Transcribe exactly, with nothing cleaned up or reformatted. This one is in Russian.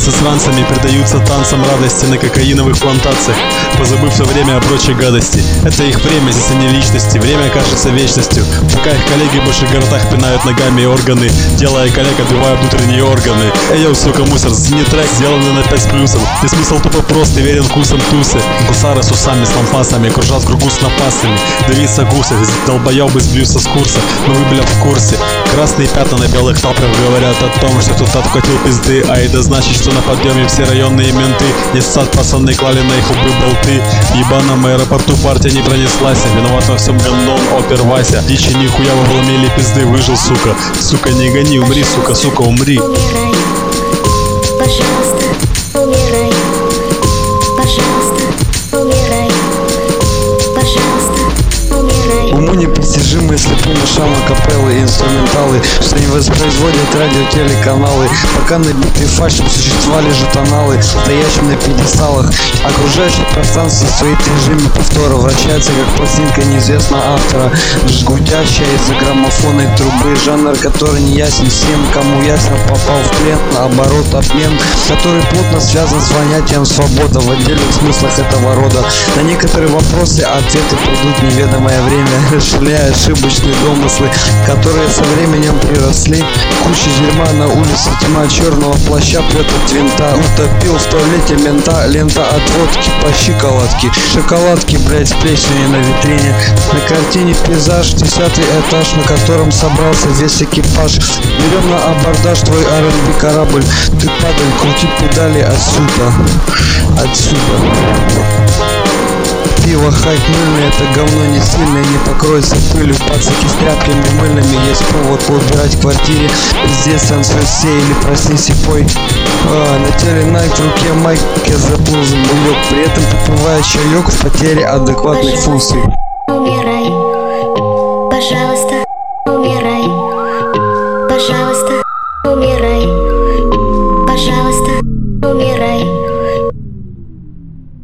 засранцами предаются танцам радости на кокаиновых плантациях, позабыв все время о прочей гадости. Это их время, здесь они личности, время кажется вечностью, пока их коллеги в больших городах пинают ногами органы, делая коллег, отбивая внутренние органы. Эй, йоу, сука, мусор, зацени трек, сделанный на пять с плюсом. Ты смысл тупо прост и верен вкусом тусы. Гусары с усами, с лампасами, кружат в кругу с напасами. Давиться гусы, долбоебы сбьются с курса, но вы, бля, в курсе. Красные пятна на белых тапках говорят о том, что кто-то откатил пизды. А это значит, что на подъеме все районные менты. Не ссать, пацаны, клали на их лбы болты. В ебаном аэропорту партия не пронеслась. Виноват во всем гандон, опер Вася. Дичи нихуя вы вломили пизды, выжил, сука. Сука, не гони, умри, сука, сука, умри. Умирай, пожалуйста, умирай, пожалуйста, умирай, пожалуйста, умирай. Уму непостижимые слепым ушам акапеллы и инструменталы, что не воспроизводят радиотелеканалы. Пока набитые фальшем существовали же тоналы, стоящим на пьедесталах. Окружающее пространство стоит в режиме повтора, вращается как пластинка неизвестного автора, жгутящая из-за граммофонной трубы. Жанр, который не ясен всем, кому ясно попал в плен. Наоборот, обмен, который плотно связан с понятием свобода в отдельных смыслах этого рода. На некоторые вопросы ответы придут в неведомое время, расширяя ошибочные домыслы, которые со временем приросли. Куча дерьма на улице, тьма черного плаща прет от винта. Утопил в туалете мента, лента от водки по щиколотке. Шоколадки, блять, с плесенью на витрине. На картине пейзаж, десятый этаж, на котором собрался весь экипаж. Берем на абордаж твой ар энд би корабль. Ты падаль, крути педали отсюда, отсюда. Пиво хайп мыльное, это говно не сильное, не покроется пылью. Пацаки с тряпками мыльными, есть повод поубирать в квартире. Здесь танцует все или проснись и пой. а, На теле найк, в руке майк, я заплыл за буёк. При этом попивая чаек в потере адекватных функций. Умирай.